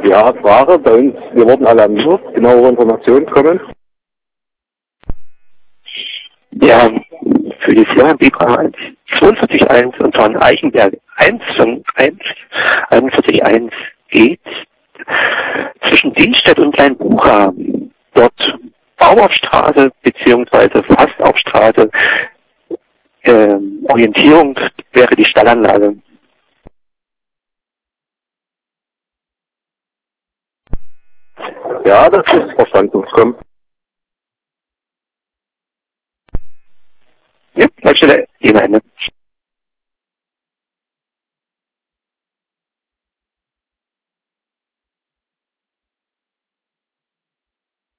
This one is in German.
Ja, Frage bei uns, wir wurden alarmiert, genauere Informationen kommen. Ja, für die Firma Bibra 42.1 und von Eichenberg 1 von 41.1 geht zwischen Dienstedt und Kleinbucha. Dort Bauaufstraße beziehungsweise Fastaufstraße. Orientierung wäre die Stallanlage. Ja, das ist verstanden. Komm. Ja, Leitstelle